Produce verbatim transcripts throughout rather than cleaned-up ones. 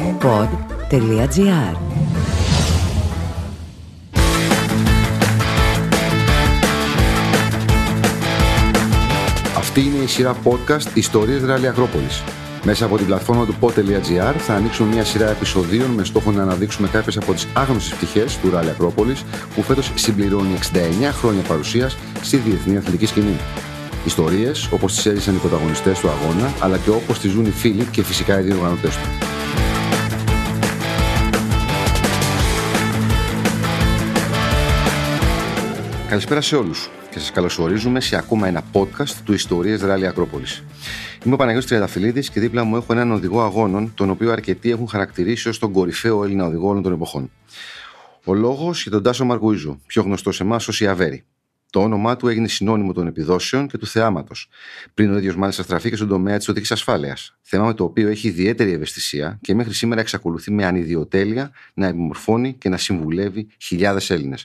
pod.gr. Αυτή είναι η σειρά podcast «Ιστορίες Ράλι Ακρόπολης». Μέσα από την πλατφόρμα του pod.gr θα ανοίξουμε μια σειρά επεισοδίων με στόχο να αναδείξουμε κάποιες από τις άγνωστες πτυχές του Ράλι Ακρόπολης, που φέτος συμπληρώνει εξήντα εννέα χρόνια παρουσίας στη διεθνή αθλητική σκηνή. Ιστορίες όπως τις έζησαν οι πρωταγωνιστές του αγώνα, αλλά και όπως τις ζουν οι φίλοι και φυσικά οι διοργανωτές του. Καλησπέρα σε όλους και σας καλωσορίζουμε σε ακόμα ένα podcast του Ιστορίες Ράλι Ακρόπολης. Είμαι ο Παναγιώτης Τριανταφυλλίδης και δίπλα μου έχω έναν οδηγό αγώνων, τον οποίο αρκετοί έχουν χαρακτηρίσει ως τον κορυφαίο Έλληνα οδηγό όλων των εποχών. Ο λόγος για τον Τάσο Μαρκουίζο, πιο γνωστό σε εμάς ως Ιαβέρη. Το όνομά του έγινε συνώνυμο των επιδόσεων και του θεάματος, πριν ο ίδιος μάλιστα στραφεί και στον τομέα της οδικής ασφάλειας. Θέμα με το οποίο έχει ιδιαίτερη ευαισθησία και μέχρι σήμερα εξακολουθεί με ανιδιοτέλεια να επιμορφώνει και να συμβουλεύει χιλιάδες Έλληνες.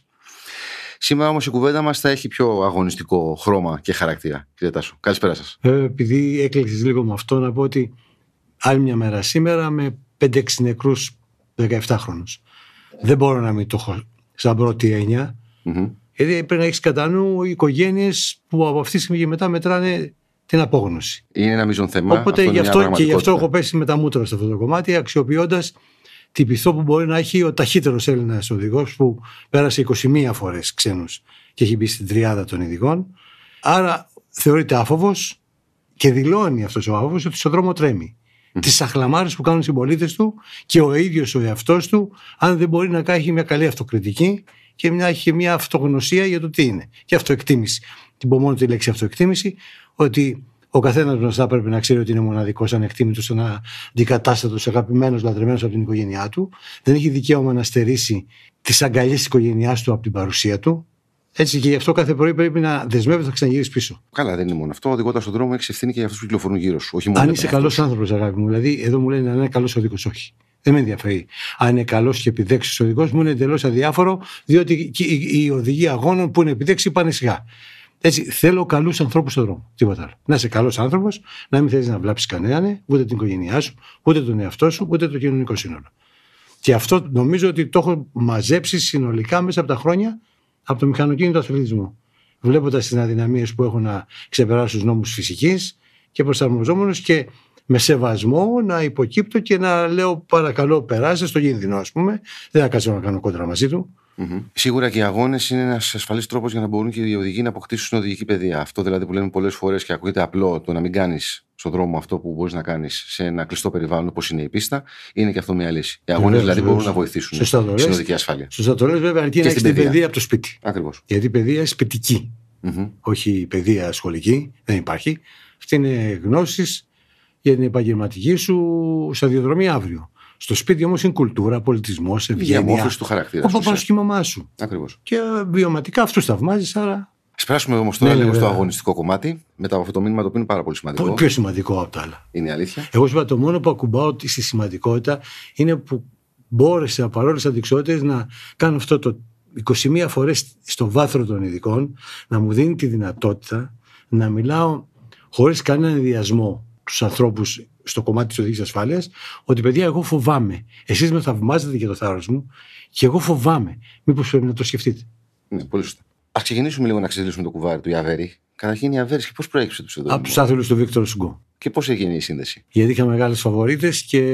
Σήμερα όμως η κουβέντα μας θα έχει πιο αγωνιστικό χρώμα και χαρακτήρα. Κύριε Τάσο, καλησπέρα σας. Ε, επειδή έκλειξες λίγο με αυτό, να πω ότι άλλη μια μέρα σήμερα με πέντε έξι νεκρούς δεκαεπτάχρονους. Δεν μπορώ να μην το έχω σαν πρώτη έννοια. Mm-hmm. Γιατί πρέπει να έχεις κατά νου οι οικογένειες που από αυτή τη στιγμή και μετά μετράνε την απόγνωση. Είναι ένα μείζον θέμα. Οπότε αυτό γι' αυτό, και γι' αυτό έχω πέσει με τα μούτρα σε αυτό το κομμάτι, αξιοποιώντας την πειθό που μπορεί να έχει ο ταχύτερος Έλληνας οδηγός, που πέρασε είκοσι μία φορές ξένους και έχει μπει στην τριάδα των ειδικών. Άρα θεωρείται άφοβος και δηλώνει αυτός ο άφοβος ότι στον δρόμο τρέμει. Mm. Τις αχλαμάρες που κάνουν οι συμπολίτες του και ο ίδιος ο εαυτός του, αν δεν μπορεί να κάνει μια καλή αυτοκριτική και να έχει μια αυτογνωσία για το τι είναι. Και αυτοεκτίμηση. Την πω μόνο τη λέξη αυτοεκτίμηση, ότι ο καθένας γνωστά πρέπει να ξέρει ότι είναι μοναδικός, ανεκτήμητος, αντικατάστατος, αγαπημένος, λατρεμένος από την οικογένειά του. Δεν έχει δικαίωμα να στερήσει τις αγκαλιές της οικογένειάς του από την παρουσία του. Έτσι, και γι' αυτό κάθε πρωί πρέπει να δεσμεύεται να ξαναγυρίσει πίσω. Καλά, δεν είναι μόνο αυτό. Οδηγώντας στον δρόμο, έχει ευθύνη και για αυτούς που κυκλοφορούν γύρω σου. Όχι μόνο αν είσαι καλός άνθρωπος, αγάπη μου. Δηλαδή, εδώ μου λένε αν είναι καλός οδηγός, όχι. Δεν με ενδιαφέρει. Αν είναι καλός και επιδέξεις οδηγός, μου είναι εντελώς αδιάφορο, διότι οι οδηγοί αγώνων που είναι επιδέξεις πάνε σιγά. Έτσι, θέλω καλούς ανθρώπους στον δρόμο. Τίποτα άλλο. Να είσαι καλός άνθρωπος, να μην θέλεις να βλάψεις κανέναν, ούτε την οικογένειά σου, ούτε τον εαυτό σου, ούτε το κοινωνικό σύνολο. Και αυτό νομίζω ότι το έχω μαζέψει συνολικά μέσα από τα χρόνια από το μηχανοκίνητο αθλητισμό. Βλέποντας τις αδυναμίες που έχω να ξεπεράσω τους νόμους φυσικής και προσαρμοζόμενος και με σεβασμό να υποκύπτω και να λέω παρακαλώ περάστε στο κίνδυνο, ας πούμε. Δεν θα κάτσω να κάνω κόντρα μαζί του. Mm-hmm. Σίγουρα και οι αγώνες είναι ένας ασφαλής τρόπος για να μπορούν και οι οδηγοί να αποκτήσουν οδηγική παιδεία. Αυτό δηλαδή που λέμε πολλές φορές και ακούγεται απλό, το να μην κάνεις στον δρόμο αυτό που μπορείς να κάνεις σε ένα κλειστό περιβάλλον όπως είναι η πίστα, είναι και αυτό μια λύση. Οι αγώνες δηλαδή βέβαια, μπορούν να βοηθήσουν στην οδική ασφάλεια. Σωστά το λες, βέβαια, αρκεί να έχεις την παιδεία από το σπίτι. Ακριβώς. Γιατί η παιδεία είναι σπιτική. Mm-hmm. Όχι η παιδεία σχολική, δεν υπάρχει. Αυτή είναι γνώσεις για την επαγγελματική σου σταδιοδρομία αύριο. Στο σπίτι όμως είναι κουλτούρα, πολιτισμός, ευγένεια. Η διαμόρφωση του χαρακτήρα. Ο παπάς και η μαμά σου. Ακριβώς. Και βιωματικά αυτούς θαυμάζεις, άρα. Ας περάσουμε όμως τώρα ναι, λίγο βέβαια. στο αγωνιστικό κομμάτι, μετά από αυτό το μήνυμα το οποίο είναι πάρα πολύ σημαντικό. Πιο σημαντικό από τα άλλα. Είναι η αλήθεια. Εγώ σου είπα, το μόνο που ακουμπάω στη σημαντικότητα είναι που μπόρεσα παρόλες αντικσότητες να κάνω αυτό το είκοσι μία φορές στο βάθρο των ειδικών, να μου δίνει τη δυνατότητα να μιλάω χωρίς κανέναν ενδιασμό τους ανθρώπους στο κομμάτι της οδικής ασφάλειας, ότι παιδιά, εγώ φοβάμαι. Εσείς με θαυμάζετε για το θάρρος μου και εγώ φοβάμαι. Μήπως πρέπει να το σκεφτείτε. Ναι, πολύ σωστά. Ας ξεκινήσουμε λίγο να ξεδίλουμε το κουβάρι του Ιαβέρη. Καταρχήν, η Ιαβέρη, πώς προέκυψε του εδώ? Από τους άθλους του Βίκτορ Σουγκό. Και πώς έγινε η σύνδεση? Γιατί είχα μεγάλες φαβορίτες και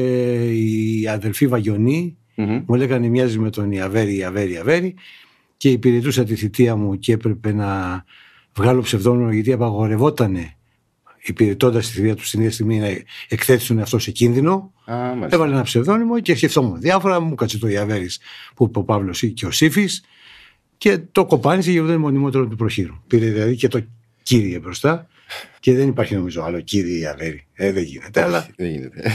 οι αδελφοί Βαγιονοί mm-hmm. μου λέγανε μοιάζει με τον Ιαβέρη, Ιαβέρη, Ιαβέρη, και υπηρετούσα τη θητεία μου και έπρεπε να βγάλω ψευδόνυμο γιατί απαγορευότανε. Υπηρετώντας τη θητεία του στην ίδια στιγμή να εκθέτησουν αυτό σε κίνδυνο, Α, έβαλε ένα ψευδόνυμο και σκεφτόμουν διάφορα. Μου κάτσε το Ιαβέρης που είπε ο Παύλος και ο Σύφης και το κοπάνισε γιατί δεν είναι μονιμότερο του προχείρου. Πήρε δηλαδή και το κύριε μπροστά και δεν υπάρχει νομίζω άλλο κύριε Ιαβέρη. Ε, δεν γίνεται. Όχι, αλλά... δεν γίνεται.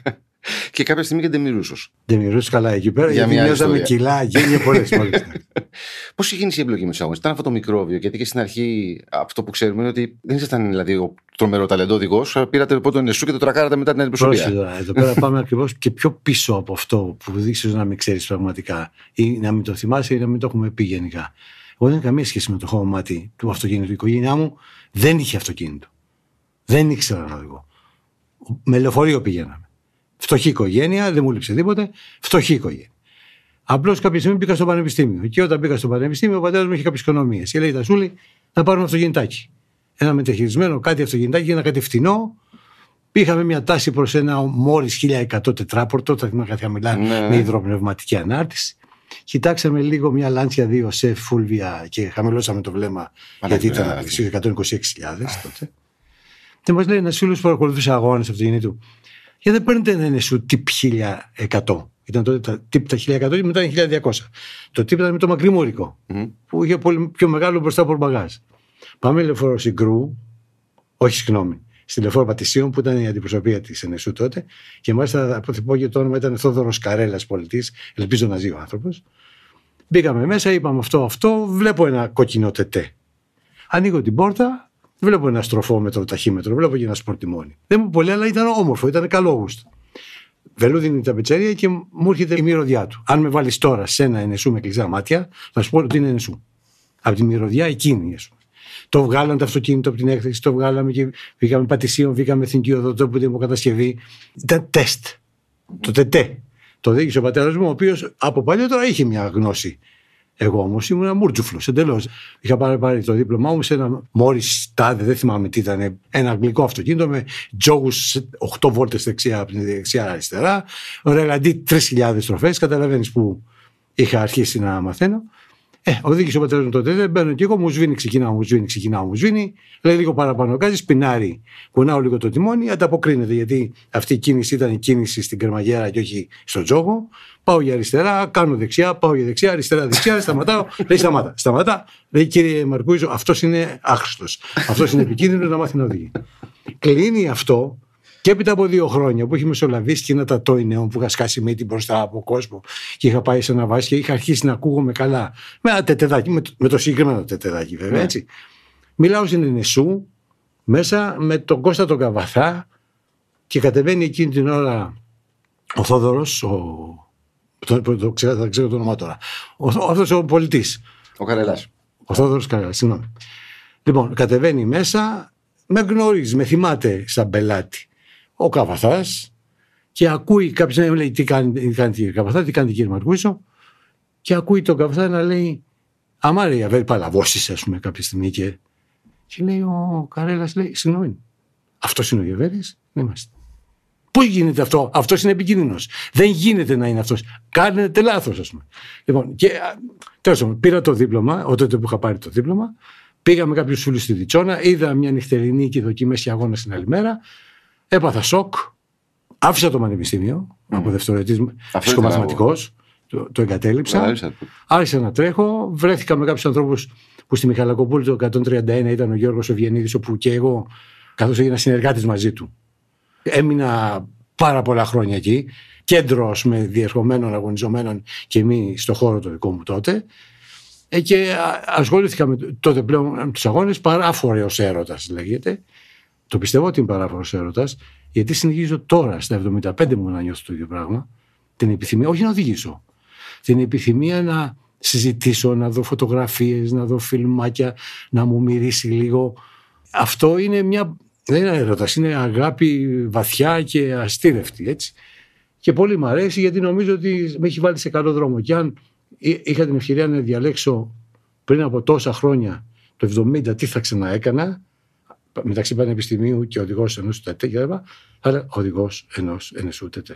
Και κάποια στιγμή και Ντεμιρούσος. Ντεμιρούσος καλά εκεί πέρα, για γιατί μοιάζαμε κιλά, γένεια πολλές φορές. Πώς έγινε η εμπλοκή με τους αγώνες? Ήταν αυτό το μικρόβιο, γιατί και στην αρχή αυτό που ξέρουμε είναι ότι δεν ήσασταν δηλαδή ο τρομερό ταλεντό οδηγός, πήρατε λοιπόν τον Εσού και το τρακάρατε μετά την αντιπροσωπεία. Πρόσεχε, εδώ πέρα πάμε ακριβώς και πιο πίσω από αυτό που ίσως να μην ξέρεις πραγματικά ή να μην το θυμάσαι ή να μην το έχουμε πει γενικά. Εγώ δεν είχα καμία σχέση με το χώματι του αυτοκίνητου. Η οικογένειά μου δεν είχε αυτοκίνητο. Δεν ήξερα να οδηγώ. Με λεωφορείο πηγαίναμε. Φτωχή οικογένεια, δεν μου λείψε τίποτε. Φτωχή οικογένεια. Απλώς κάποια στιγμή πήγα στο πανεπιστήμιο. Και όταν πήγα στο πανεπιστήμιο, ο πατέρας μου είχε κάποιες οικονομίες. Και λέει: Τασούλη, να πάρουμε αυτοκινητάκι. Ένα μεταχειρισμένο κάτι αυτοκινητάκι, ένα κάτι φτηνό. Είχαμε μια τάση προς ένα μόλις χίλια εκατό τετράπορτο, θα θυμάμαι κάτι χαμηλά, ναι, με υδροπνευματική ανάρτηση. Κοιτάξαμε λίγο μια Lancia δύο σε Fulvia και χαμηλώσαμε το βλέμμα, γιατί ήταν εκατόν είκοσι έξι χιλιάδες τότε. Και μας λέει ένας φίλος που παρακολουθούσε αγώνες αυτοκινήτου: γιατί δεν παίρνετε ένα Ενεσού τύπ χίλια εκατό. Ήταν τότε τα τύπ τα χίλια εκατό και μετά χίλια διακόσια. Το τύπ ήταν με το μακριμούρικο, mm. που είχε πολύ πιο μεγάλο μπροστά πορμπαγάζ. Πάμε λεωφόρο Συγκρού, όχι συγγνώμη, στη λεωφόρο Πατησίων που ήταν η αντιπροσωπεία της Ενεσού τότε, και μάλιστα από την και το όνομα ήταν Θόδωρος Καρέλας πολιτής, ελπίζω να ζει ο άνθρωπος. Μπήκαμε μέσα, είπαμε αυτό, αυτό, βλέπω ένα κόκκινο τετέ. Ανοίγω την πόρτα, βλέπω ένα στροφόμετρο, ταχύμετρο, βλέπω και ένα σπορτιμόνι. Δεν μου πολύ, αλλά ήταν όμορφο, ήταν καλό γούστο. Βελούδινη τα πετσέρια και μου έρχεται η μυρωδιά του. Αν με βάλεις τώρα σε ένα Ενεσού με κλειστά μάτια, θα σου πω ότι είναι Ενεσού. Από τη μυρωδιά εκείνη, ας πούμε. Το βγάλαμε το αυτοκίνητο από την έκθεση, το βγάλαμε και βγήκαμε Πατησίων, βγήκαμε Εθνική Οδό που ήταν υποκατασκευή. Ήταν τεστ. Το τετέ. Το δίκησε ο πατέρας μου, ο οποίος από παλιότερα είχε μια γνώση. Εγώ όμως ήμουν μουρτζουφλος εντελώς. Είχα πάρει, πάρει το δίπλωμά μου σε ένα Μόρις τάδε, δεν θυμάμαι τι ήταν, ένα αγγλικό αυτοκίνητο με τζόγους οκτώ βόλτες δεξιά από την δεξιά αριστερά, ρελαντί τρεις χιλιάδες στροφές. Καταλαβαίνεις που είχα αρχίσει να μαθαίνω. Ε, οδήγησε ο πατέρας μου τότε, δεν μπαίνω και εγώ, μου σβήνει, ξεκινάω, μου σβήνει, ξεκινάω, μου σβήνει. Λέει λίγο παραπάνω γκάζι, σπινάρει, κουνάω λίγο το τιμόνι, ανταποκρίνεται, γιατί αυτή η κίνηση ήταν η κίνηση στην κρεμαγέρα και όχι στο τζόγο. Πάω για αριστερά, κάνω δεξιά, πάω για δεξιά, αριστερά, δεξιά, σταματάω. Λέει σταμάτα, σταματά. Λέει κύριε Μαρκούιζο, αυτός είναι άχρηστος. Αυτός είναι επικίνδυνος να μάθει να οδηγεί. Κλείνει αυτό. Και έπειτα από δύο χρόνια που είχε μεσολαβήσει και ένα τατόι νέων που είχα σκάσει μύτη μπροστά από κόσμο και είχα πάει σε ένα βάση και είχα αρχίσει να ακούγομαι καλά. Με ένα τετεδάκι, με το, με το συγκεκριμένο τετεδάκι βέβαια, yeah. έτσι. Μιλάω στην Ενεσού μέσα με τον Κώστα τον Καβαθά και κατεβαίνει εκείνη την ώρα ο Θόδωρος, ο, το, το, το, ξέρω, δεν ξέρω το όνομα τώρα, ο, αυτός ο πολιτής. Ο Καρελάς. Ο Θόδωρος Καρελάς, συγγνώμη. Λοιπόν, κατεβαίνει μέσα, με γνωρίζει, με θυμάται σαν πελάτη. Ο Καβαθάς και ακούει κάποιος να λέει τι κάνει, τι κάνει κύριε Καβαθά, τι κάνει κύριε Μαρκούισο, και ακούει τον Καβαθά να λέει αμά ρε αβέρ παλαβώσεις ας πούμε κάποια στιγμή και, και λέει ο Καρέλας λέει συγγνώμη, αυτός είναι ο Γεβέρης, δεν είμαστε. Πώς γίνεται αυτό, αυτός είναι επικίνδυνος, δεν γίνεται να είναι αυτός, κάνετε λάθος ας πούμε. Λοιπόν και τέλος πάντων πήρα το δίπλωμα, τότε που είχα πάρει το δίπλωμα, πήγα με κάποιους φίλους στη Διτσόνα, είδα μια νυχτερινή και δοκιμές και αγώνα την άλλη μέρα. Έπαθα σοκ, άφησα το πανεπιστήμιο mm. από δευτεροετής φυσικομαθηματικός, το, το εγκατέλειψα, άρχισα να τρέχω, βρέθηκα με κάποιους ανθρώπους που στη Μιχαλακοπούλου το εκατόν τριάντα ένα ήταν ο Γιώργος Οβιενίδης, όπου και εγώ καθώς έγινα συνεργάτης μαζί του. Έμεινα πάρα πολλά χρόνια εκεί, κέντρος με διερχομένων αγωνιζομένων και μη στο χώρο το δικό μου τότε, ε, και ασχολήθηκα με τότε πλέον με τους αγώνες, παράφορος έρωτας λέγεται. Το πιστεύω ότι είναι παράφορος έρωτας, γιατί συνεχίζω τώρα στα εβδομήντα πέντε μου να νιώθω το ίδιο πράγμα. Την επιθυμία, όχι να οδηγήσω, την επιθυμία να συζητήσω, να δω φωτογραφίες, να δω φιλμάκια, να μου μυρίσει λίγο. Αυτό είναι μια, δεν είναι έρωτας, είναι αγάπη βαθιά και αστήρευτη, έτσι. Και πολύ μου αρέσει γιατί νομίζω ότι με έχει βάλει σε καλό δρόμο. Και αν είχα την ευκαιρία να διαλέξω πριν από τόσα χρόνια, το εβδομήντα, τι θα ξαναέκανα, μεταξύ πανεπιστημίου και οδηγός ενός ΤΕΤΕ και λοιπά, αλλά οδηγός ενός Ενεσού ΤΕΤΕ.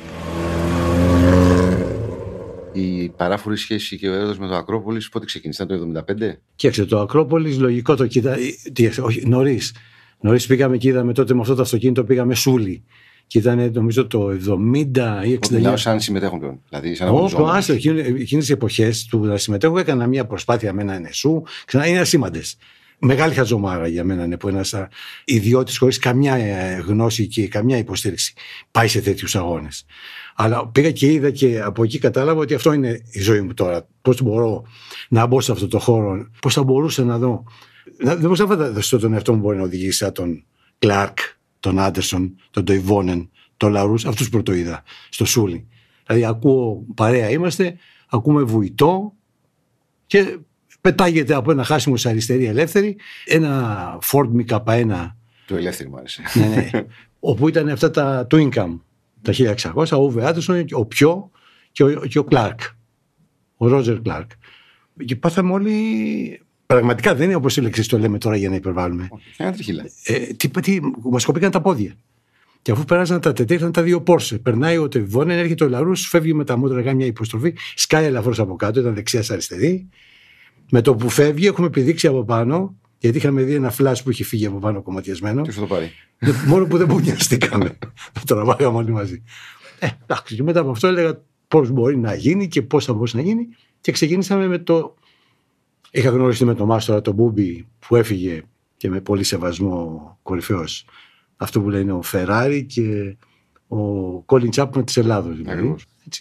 Η παράφορη σχέση και ο έρωτας με το Ακρόπολης πότε ξεκίνησε, το εβδομήντα πέντε? Κοίταξε, το Ακρόπολης λογικό το κοίτα. Όχι, νωρίς. Νωρίς πήγαμε και είδαμε τότε με αυτό το αυτοκίνητο, πήγαμε Σούλη. Και ήταν νομίζω το εβδομήντα ή εξήντα. Μιλάω σαν συμμετέχουν πλέον. Δηλαδή, σαν αγωνιζόμενος. Όχι, εκείνες τις εποχές του να συμμετέχω έκανα μια προσπάθεια με ένα Ενεσού. Ξανά είναι ασήμαντες. Μεγάλη χαζομάρα για μένα είναι που ένας ιδιώτης χωρίς καμιά γνώση και καμιά υποστήριξη πάει σε τέτοιους αγώνες. Αλλά πήγα και είδα και από εκεί κατάλαβα ότι αυτό είναι η ζωή μου τώρα. Πώς μπορώ να μπω σε αυτό το χώρο, πώς θα μπορούσα να δω. Δεν μπορούσα να φανταστώ τον εαυτό μου μπορεί να οδηγήσει σαν τον Κλάρκ, τον Άντερσον, τον Ντοϊβόνεν, τον Λαρούς, αυτούς πρώτο είδα στο Σούλι. Δηλαδή ακούω, παρέα είμαστε, ακούμε βουητό και πετάγεται από ένα χάσιμο σε αριστερή ελεύθερη ένα Ford Μι Κέι ένα. Το ελεύθερη μου άρεσε. Ναι, ναι. Όπου ήταν αυτά τα Twin Cam. Τα χίλια εξακόσια, ο Ούβε Άντερσον, ο Πιό και ο, και ο Κλάρκ. Ο Ρότζερ Κλάρκ. Και πάθαμε όλοι. Πραγματικά δεν είναι όπως η λέξη το λέμε τώρα για να υπερβάλλουμε. Ένα τριχύλα. Ε, τι, τι, μας κοπήκαν τα πόδια. Και αφού περάσαν τα τετέ, ήρθαν τα δύο Πόρσε. Περνάει ο Τεβόνεν, έρχεται ο Λαρούς, φεύγει με τα μούτρα, κάνει μια υποστροφή, σκάει ελαφρώς από κάτω, ήταν δεξιά-αριστερή. Με το που φεύγει, έχουμε πηδήξει από πάνω, γιατί είχαμε δει ένα φλάσ που είχε φύγει από πάνω κομματιασμένο. Και σου το πάρει. Μόνο που δεν μπουνιαστήκαμε. Το τραβάγαμε όλοι μαζί. Ε, εντάξει, και μετά από αυτό έλεγα πώς μπορεί να γίνει και πώς θα μπορούσε να γίνει. Και ξεκίνησαμε με το. Είχα γνωριστεί με τον Μάστορα, τον Μπούμπι, που έφυγε και με πολύ σεβασμό κορυφαίος. Αυτό που λένε ο Φεράρι και ο Κόλιν Τσάπμαν της Ελλάδος. Δηλαδή.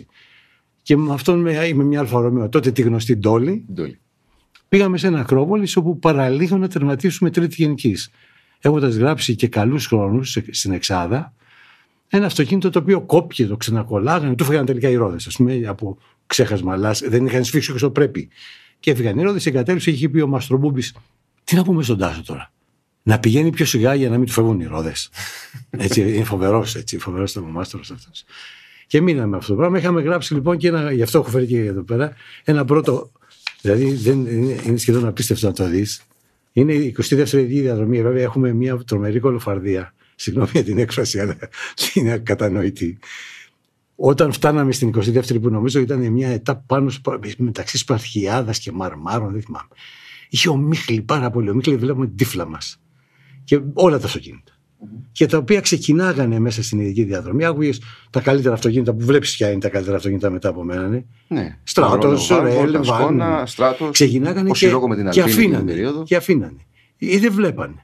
Και με αυτόν με, με μια Αλφα Ρωμαίο, τότε τη γνωστή Ντόλι, πήγαμε σε ένα Ακρόπολης όπου παραλίγο να τερματίσουμε τρίτη γενικής. Έχοντας γράψει και καλούς χρόνους στην Εξάδα, ένα αυτοκίνητο το οποίο κόπηκε, το ξανακολλάγανε, του έφυγαν τελικά οι ρόδες. Ας πούμε, από ξέχασμα, αλλά δεν είχαν σφίξει όσο πρέπει. Και έφυγαν οι ρόδες, εγκατέλειψε, είχε πει ο Μαστρομπούμπης, τι να πούμε στον Τάσο τώρα. Να πηγαίνει πιο σιγά για να μην του φεύγουν οι ρόδες. Έτσι, είναι φοβερός, έτσι, φοβερός ήταν ο Μάστρος αυτός. Και μείναμε αυτό το πράγμα. Είχαμε γράψει λοιπόν και ένα, γι' αυτό έχω φέρει και εδώ πέρα, ένα πρώτο. Δηλαδή δεν, είναι, είναι σχεδόν απίστευτο να το δεις. Είναι η εικοστή δεύτερη διαδρομή. Βέβαια έχουμε μια τρομερή κολοφαρδία. Συγγνώμη για την έκφραση, αλλά είναι κατανοητή. Όταν φτάναμε στην εικοστή δεύτερη, που νομίζω ήταν μια ετάπ πάνω μεταξύ Σπαρχιάδας και Μαρμάρων, δεν θυμάμαι. Είχε ομίχλη πάρα πολύ. Ομίχλη βλέπουμε την τύφλα μας. Και όλα τα αυτοκίνητα. Mm-hmm. Και τα οποία ξεκινάγανε μέσα στην ειδική διαδρομή. Άκουγες τα καλύτερα αυτοκίνητα που βλέπεις ποια είναι τα καλύτερα αυτοκίνητα μετά από μένα. Ναι. Ναι. Στράτος, Ρέλ, Σκόνα, Στράτος. Ξεκινάγανε και, και, αφήνανε, και αφήνανε. Ή δεν βλέπανε.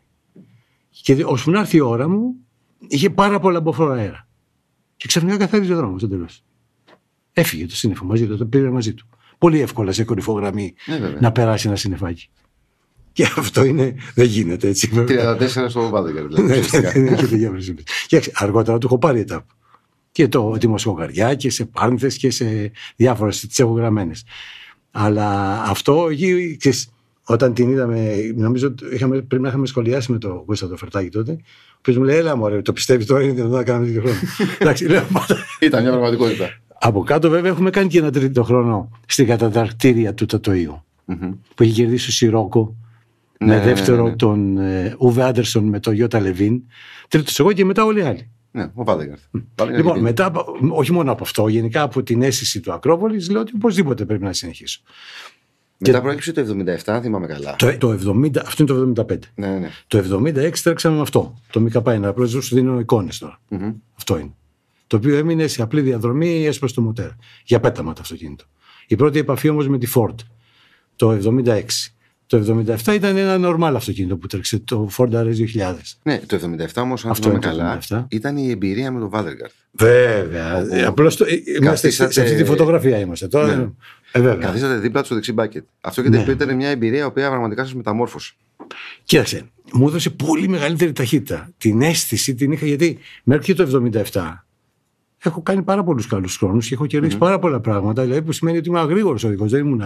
Και ώσπου να έρθει η ώρα μου, είχε πάρα πολλά μποφόρα αέρα. Και ξαφνικά καθάριζε ο δρόμος στο τέλος. Έφυγε το σύννεφο μαζί του, το πήρε μαζί του. Πολύ εύκολα σε κορυφογραμμή ναι, να περάσει ένα σύννεφάκι. Και αυτό είναι, δεν γίνεται έτσι. τριάντα τέσσερα στο Βάδεγκαρ. Και αργότερα του έχω πάρει ετάπ. Και το Δημοσιογαριά και σε Πάρνηθες και σε διάφορες τις έχω γραμμένες. Αλλά αυτό εκεί, όταν την είδαμε, νομίζω είχαμε, πρέπει να είχαμε σχολιάσει με τον Κώστα το Φερτάκη τότε. Ο οποίος μου λέει: έλα μωρέ, το πιστεύει τώρα, είναι δυνατόν να κάνουμε τέτοιο χρόνο. Ήταν μια πραγματικότητα. Από κάτω, βέβαια, έχουμε κάνει και ένα τρίτο χρόνο στην καταταρκτήρια του Τατοΐου. Mm-hmm. Που έχει κερδίσει ο Σιρόκο. Ναι, με δεύτερο ναι, ναι, ναι. τον Ούβε Άντερσον με τον Γιώτα Λεβίν. Τρίτος εγώ και μετά όλοι οι άλλοι. Ναι, ο Βάδεγκαρ. Λοιπόν, μετά, όχι μόνο από αυτό, γενικά από την αίσθηση του Ακρόπολης, λέω ότι οπωσδήποτε πρέπει να συνεχίσω. Μετά και... προέκυψε το εβδομήντα επτά, αν θυμάμαι καλά. Το, το εβδομήντα, αυτό είναι το εβδομήντα πέντε. Ναι, ναι. Το εβδομήντα έξι τρέξαμε με αυτό. Το ΜΚ1. Απλώς σου δίνω εικόνες τώρα. Mm-hmm. Αυτό είναι. Το οποίο έμεινε σε απλή διαδρομή, έσπασε το μοτέρ. Για πέταμα το αυτοκίνητο. Η πρώτη επαφή όμως με τη Ford το εβδομήντα έξι. Το εβδομήντα επτά ήταν ένα νορμάλ αυτοκίνητο που τρέξε, το Ford αρ ες δύο χιλιάδες. Ναι, το εβδομήντα επτά όμως, αν θυμάμαι καλά, ήταν η εμπειρία με τον Βάδεγκαρ. Βέβαια. Όπου... Απλώς το... είμαστε σε αυτή τη φωτογραφία είμαστε. Τώρα... Ναι. Ε, βέβαια. Καθίσατε δίπλα του στο δεξί μπάκετ. Αυτό και ναι. ήταν μια εμπειρία η οποία πραγματικά σας μεταμόρφωσε. Κοίταξε, μου έδωσε πολύ μεγαλύτερη ταχύτητα. Την αίσθηση την είχα, γιατί μέχρι και το εβδομήντα επτά έχω κάνει πάρα πολλούς καλούς χρόνους και έχω κερδίσει mm-hmm. πάρα πολλά πράγματα. Δηλαδή, που σημαίνει ότι είμαι αγρήγορος οδηγός. Δεν ήμουν.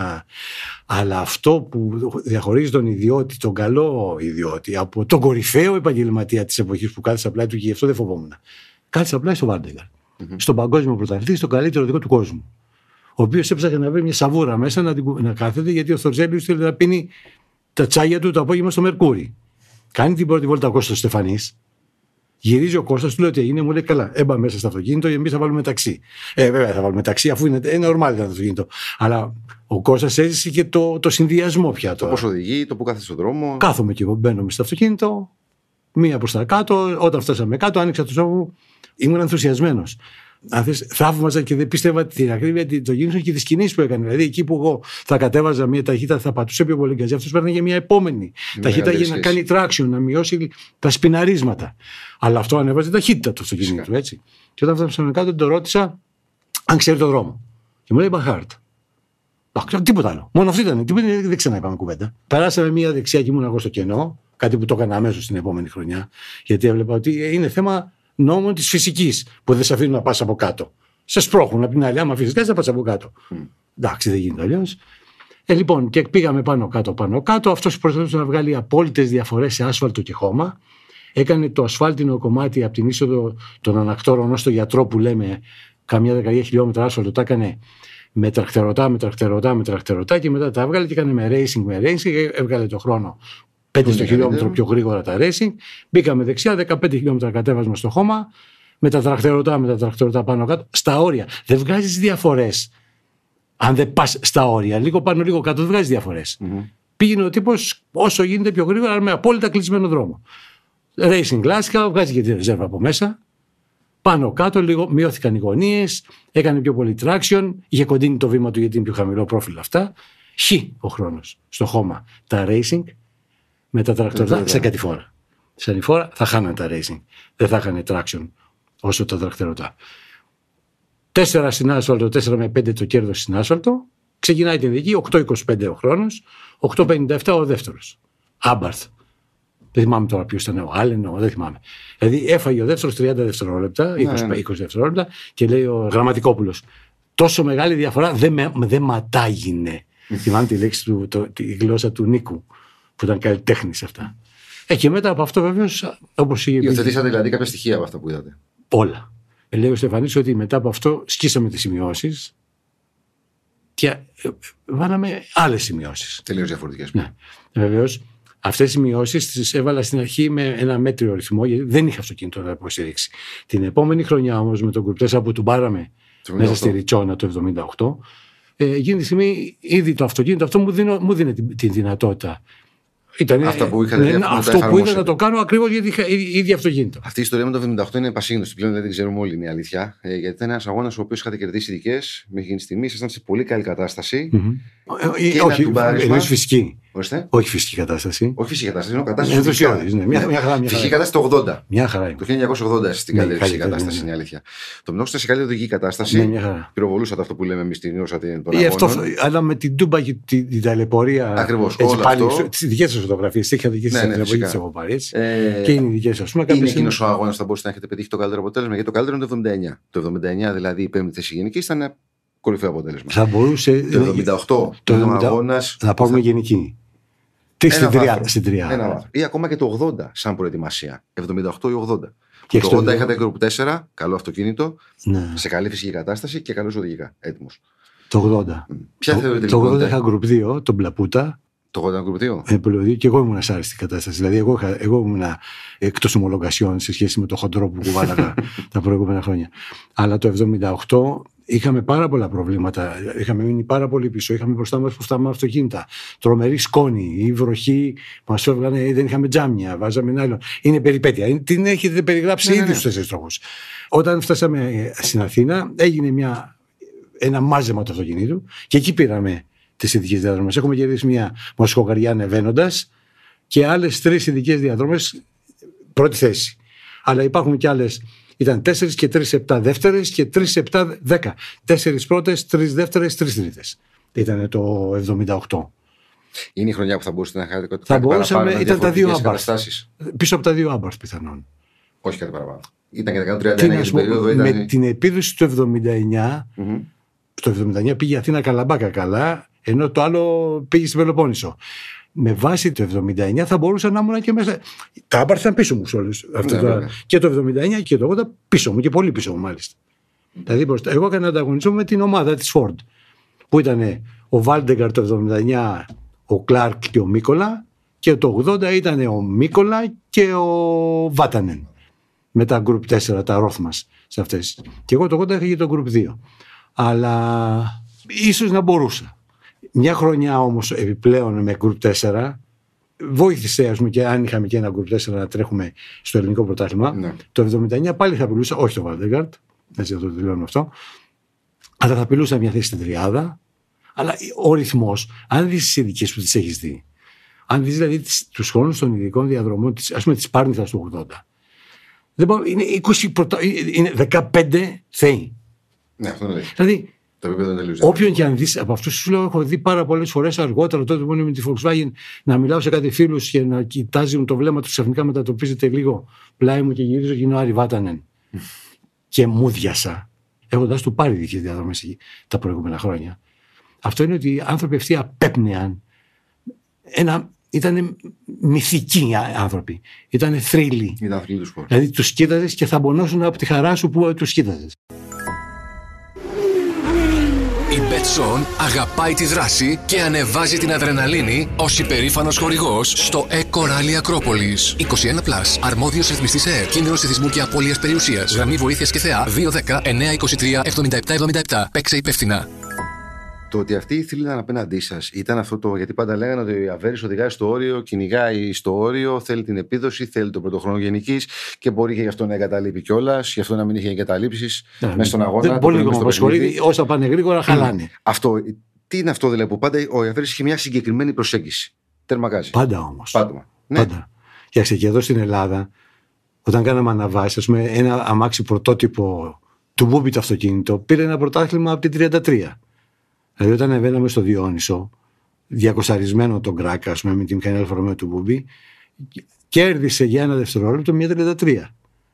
Αλλά αυτό που διαχωρίζει τον ιδιώτη, τον καλό ιδιώτη, από τον κορυφαίο επαγγελματία της εποχής που κάθισε απλά του και γι' αυτό δεν φοβόμουν. Κάθισε απλά στο Βάρντεγκαρ. Mm-hmm. Στον παγκόσμιο πρωταθλητή, στον καλύτερο οδηγό του κόσμου. Ο οποίος έψαχνε να βρει μια σαβούρα μέσα να, να κάθεται, γιατί ο Θορζέλιος θέλει να πίνει τα τσάγια του το απόγευμα στο Μερκούρι. Κάνει την πρώτη βόλτα ο Κώστας Στεφανής. Γυρίζει ο Κώστας, του λέει ότι έγινε, μου λέει καλά, έμπα μέσα στο αυτοκίνητο, εμείς θα βάλουμε ταξί. Ε, βέβαια θα βάλουμε ταξί, αφού είναι, είναι normal το αυτοκίνητο. Αλλά ο Κώστας έζησε και το, το συνδυασμό πια τώρα. Το πώς οδηγεί, το που κάθεται στον δρόμο. Κάθομαι και εγώ, μπαίνουμε στο αυτοκίνητο, μία προς τα κάτω. Όταν φτάσαμε κάτω, άνοιξα το σώμα μου, ήμουν ενθουσιασμένος. Αν θες, θαύμαζα και δεν πίστευα την ακρίβεια το γίνησαν και τις κινήσεις που έκανε. Δηλαδή, εκεί που εγώ θα κατέβαζα μια ταχύτητα, θα πατούσε πιο πολύ γκαζί, αυτός παίρνει μια επόμενη ταχύτητα για να κάνει traction, να μειώσει τα σπιναρίσματα. Αλλά αυτό ανέβαζε ταχύτητα το αυτοκίνητο, έτσι. Και όταν φτάσαμε κάτω, τον ρώτησα αν ξέρει τον δρόμο. Και μου λέει Μπαχάρτ. Τίποτα άλλο. Μόνο αυτή ήταν. Δεν ξανά είπαμε κουβέντα. Περάσαμε μια δεξιά και ήμουν εγώ στο κενό. Κάτι που το έκανα αμέσως την επόμενη χρονιά. Γιατί έβλεπα ότι είναι θέμα νόμων της φυσικής που δεν σε αφήνουν να πας από κάτω. Σε σπρώχνουν από την άλλη. Άμα αφήσεις κάτι, θα πας από κάτω. Mm. Εντάξει, δεν γίνεται αλλιώς. Ε, λοιπόν, και πήγαμε πάνω κάτω, πάνω κάτω. Αυτός προσπαθούσε να βγάλει απόλυτες διαφορές σε άσφαλτο και χώμα. Έκανε το ασφάλτινο κομμάτι από την είσοδο των Ανακτόρων ως το Γιατρό που λέμε, καμιά δεκαετία χιλιόμετρα άσφαλτο, τα έκανε με τραχτερωτά, με τραχτερωτά, με τραχτερωτά και μετά τα έβγαλε και έκανε με racing, με racing και έβγαλε το χρόνο πέντε στο χιλιόμετρο πιο γρήγορα τα racing. Μπήκαμε δεξιά, δεκαπέντε χιλιόμετρα κατέβασμα στο χώμα, με τα τραχτερωτά, με τα τραχτερωτά πάνω κάτω, στα όρια. Δεν βγάζεις διαφορές αν δεν πας στα όρια. Λίγο πάνω, λίγο κάτω, δεν βγάζεις διαφορές. Mm-hmm. Πήγαινε ο τύπος όσο γίνεται πιο γρήγορα, αλλά με απόλυτα κλεισμένο δρόμο. Racing κλάσικα, βγάζει και τη ρεζέρβα από μέσα. Πάνω κάτω, λίγο μειώθηκαν οι γωνίες, έκανε πιο πολύ traction, είχε κοντίνει το βήμα του γιατί είναι πιο χαμηλό πρόφιλ αυτά. Χ ο χρόνος στο χώμα. Τα racing με τα τρακτορδά σε κατηφόρα. Σε ανηφόρα θα χάνανε τα racing. Δεν θα είχαν traction όσο τα τρακτερωτά. τέσσερα στην άσφαλτο, τέσσερα με πέντε το κέρδος στην άσφαλτο. Ξεκινάει την δική, οκτώ είκοσι πέντε ο χρόνος, οκτώ πενήντα επτά ο δεύτερος. Άμπαρθ. Δεν θυμάμαι τώρα ποιος ήταν ο Άλεν, δεν θυμάμαι. Δηλαδή έφαγε ο δεύτερος τριάντα δευτερόλεπτα, είκοσι, ναι, ναι. είκοσι δευτερόλεπτα και λέει ο Γραμματικόπουλος. Τόσο μεγάλη διαφορά δεν, με, δεν ματάγινε. Θυμάμαι τη λέξη του, το, τη γλώσσα του Νίκου που ήταν καλλιτέχνης αυτά. Ε, και μετά από αυτό βέβαιως όπως είχε πει. Υιοθετήσατε δηλαδή κάποια στοιχεία από αυτά που είδατε. Όλα. Ε, λέει ο Στεφανής ότι μετά από αυτό σκίσαμε τις σημειώσεις και ε, βάλαμε άλλες σημειώσεις. Τελείως διαφορετικές. Ναι. Βεβαίως. Αυτές τις σημειώσεις τις έβαλα στην αρχή με ένα μέτριο ρυθμό, γιατί δεν είχα αυτοκίνητο να υποστηρίξει. Την επόμενη χρονιά όμως με τον Group τέσσερα που του πάραμε μέσα στη Ριτσόνα το εβδομήντα οκτώ, ε, εκείνη τη στιγμή ήδη το αυτοκίνητο αυτό μου, δίνω, μου δίνει τη, τη δυνατότητα. Ήταν, αυτά που είχατε, ναι, αυτό που είδα να το κάνω ακριβώς γιατί είχα ήδη αυτοκίνητο. Αυτή η ιστορία με το εβδομήντα οκτώ είναι πασίγνωστη πλέον, δεν την ξέρουμε όλοι, είναι η αλήθεια. Ε, γιατί ήταν ένας αγώνας ο οποίος είχατε κερδίσει ειδικές, μέχρι εκείνη τη στιγμή ήσασταν σε πολύ καλή κατάσταση. Mm-hmm. Και όχι, εννοείς φυσική. Ορίστε. Όχι φυσική κατάσταση. Όχι φυσική κατάσταση, είναι κατάσταση. Ενθουσιώδης, ναι. Μια, μια χαρά. Φυσική κατάσταση το ογδόντα. Μια χαρά. Το χίλια εννιακόσια ογδόντα στην ναι, καλύτερη φυσική κατάσταση, είναι η αλήθεια. Το μνόξτε σε καλή οδηγική κατάσταση. Ναι, πυροβολούσατε αυτό που λέμε εμείς την νιώσατε τον αγώνα. Αλλά με την Τούμπα και την ταλαιπωρία. Ακριβώς. Τις δικές σας φωτογραφίες. Είχα δικές σας φωτογραφίες, τις έχω πάρει έτσι. Και είναι οι δικές σας. Είναι εκείνος ο αγώνας που θα μπορούσατε να έχετε πετύχει το καλύτερο αποτέλεσμα. Γιατί το καλύτερο είναι το εβδομήντα εννιά. Το εβδομήντα εννιά δηλαδή η πέμπτη θέση γενική ήταν κορυφαίο αποτέλεσμα. Θα μπορούσε. Το εβδομήντα οκτώ να πάρουμε γενική. Τι στην τριάδα. Ένα βάθρο. Ή ακόμα και το ογδόντα σαν προετοιμασία. εβδομήντα οκτώ ή ογδόντα. Και το ογδόντα είχατε Group τέσσερα, καλό αυτοκίνητο, ναι. Σε καλή φυσική κατάσταση και καλώς οδηγικά. Έτοιμος. Το ογδόντα. Ποια το, θεωρείτε το ογδόντα είχα Group δύο, τον Πλαπούτα. Το ογδόντα Group δύο. Ε, και εγώ ήμουν σε άρεστη κατάσταση. Δηλαδή, εγώ, είχα, εγώ ήμουν εκτός ομολογασιών σε σχέση με το χοντρό που κουβάλαγα τα προηγούμενα χρόνια. Αλλά το εβδομήντα οκτώ. Είχαμε πάρα πολλά προβλήματα. Είχαμε μείνει πάρα πολύ πίσω. Είχαμε μπροστά μας που φτάμε αυτοκίνητα. Τρομερή σκόνη. Η βροχή μας φεύγανε. Δεν είχαμε τζάμια. Βάζαμε νάιλον. Είναι περιπέτεια. Την έχετε περιγράψει ναι, ήδη ναι, ναι. στους τέσσερις τρόπους. Όταν φτάσαμε στην Αθήνα, έγινε μια, ένα μάζεμα του αυτοκινήτου και εκεί πήραμε τις ειδικές διαδρομές. Έχουμε κερδίσει μια Μοσχογαριά ανεβαίνοντας και άλλες τρεις ειδικές διαδρομές πρώτη θέση. Αλλά υπάρχουν και άλλες. Ήταν τέσσερις και τρεις επτά δεύτερες και τρεις επτά δέκα. Τέσσερις πρώτες, τρεις δεύτερες, τρεις τρίτες. Ήταν το εβδομήντα οκτώ. Είναι η χρονιά που θα μπορούσατε να είχατε κάτι θα μπορούσαμε, ήταν τα δύο άμπαρς. Πίσω από τα δύο άμπαρς πιθανόν. Όχι κάτι παραπάνω. Ήταν και τα τριάντα εννιά για την περίοδο. Ήταν... Με την επίδοση του εβδομήντα εννιά, mm-hmm. το εβδομήντα εννιά πήγε Αθήνα Καλαμπάκα καλά, ενώ το άλλο πήγε στην Πελοπόννησο. Με βάση το εβδομήντα εννιά θα μπορούσα να ήμουν και μέσα. Τα άμπαρ ήταν πίσω μου σε όλες. Ναι, το... Και το εβδομήντα εννιά και το ογδόντα πίσω μου και πολύ πίσω μου μάλιστα. Δηλαδή μπροστά. Εγώ έκανα ανταγωνισμό με την ομάδα της Ford. Που ήταν ο Βάλντεγκαρ το εβδομήντα εννιά, ο Κλάρκ και ο Μίκολα. Και το ογδόντα ήταν ο Μίκολα και ο Βάτανεν. Με τα Group τέσσερα, τα Ρόθμας σε αυτές. Και εγώ το ογδόντα είχα και το Group δύο. Αλλά ίσως να μπορούσα. Μια χρονιά όμως επιπλέον με Group τέσσερα βοήθησε, ας πούμε, και αν είχαμε και ένα Group τέσσερα να τρέχουμε στο ελληνικό πρωτάθλημα. Ναι. Το εβδομήντα εννιά πάλι θα απειλούσα, όχι το Βάλντεγκαρτ, έτσι θα το τελειώνω αυτό, αλλά θα απειλούσα μια θέση στην τριάδα. Αλλά ο ρυθμός, αν δεις τις ειδικές που τις έχεις δει, αν δεις δηλαδή τους χρόνους των ειδικών διαδρομών, ας πούμε της Πάρνηθας του ογδόντα, δεν πάω, είναι, είκοσι πρωτα... είναι δεκαπέντε θεοί. Ναι, αυτό είναι. Δηλαδή, όποιον και αν δεις από αυτούς τους λέω, έχω δει πάρα πολλές φορές αργότερα, τότε μόνο με τη Volkswagen, να μιλάω σε κάτι φίλους και να κοιτάζουν το βλέμμα του, ξαφνικά μετατοπίζεται λίγο πλάι μου και γυρίζω και είναι ο Άρη Βάτανεν. Και μου διάσα, έχοντας του πάρει δικές διαδρομές εκεί τα προηγούμενα χρόνια. Αυτό είναι ότι οι άνθρωποι αυτοί απέπνεαν ένα ήταν μυθικοί άνθρωποι. Ήταν θρύλοι. Ήταν θρύλοι του σπορ. Δηλαδή τους κοίταζες και θα πονώσουν από τη χαρά σου που τους κοίταζες. Η Betson αγαπάει τη δράση και ανεβάζει την αδρεναλίνη ως υπερήφανος χορηγός στο Eco Rally Ακρόπολης. είκοσι ένα συν, αρμόδιος ρυθμιστής ΕΕΠ, κίνδυνος εθισμού και απώλειας περιουσίας. Γραμμή βοήθειας και ΘΕΑ δύο ένα μηδέν εννιά είκοσι τρία εβδομήντα επτά εβδομήντα επτά. Παίξε υπεύθυνα. Το ότι αυτοί οι θύλοι ήταν απέναντί σας ήταν αυτό το. Γιατί πάντα λέγανε ότι ο Αβέρης οδηγάει στο όριο, κυνηγάει στο όριο, θέλει την επίδοση, θέλει το πρωτοχρόνο γενικής και μπορεί και γι' αυτό να εγκαταλείπει κιόλας, γι' αυτό να μην είχε εγκαταλείψεις ναι, μέσα στον αγώνα. Δεν πολύ λίγο απασχολεί, όσα πάνε γρήγορα χαλάνε. Αυτό. Τι είναι αυτό δηλαδή που πάντα ο Αβέρης είχε μια συγκεκριμένη προσέγγιση. Τερμακάζει. Πάντα όμως. Πάντα. Ναι. Πάντα. Κοιτάξτε, και εδώ στην Ελλάδα, όταν κάναμε αναβάσεις, ας πούμε, ένα αμάξι πρωτότυπο του Μπούμπι το αυτοκίνητο πήρε ένα πρωτάθλημα από την τριάντα τρία. Δηλαδή, όταν ανεβαίναμε στο Διόνυσο, διακοσαρισμένο τον Κράκα, ας πούμε, με τη μηχανή Αλφα Ρωμαίο του Μπούμπι, κέρδισε για ένα δευτερόλεπτο μια τριάντα τρία.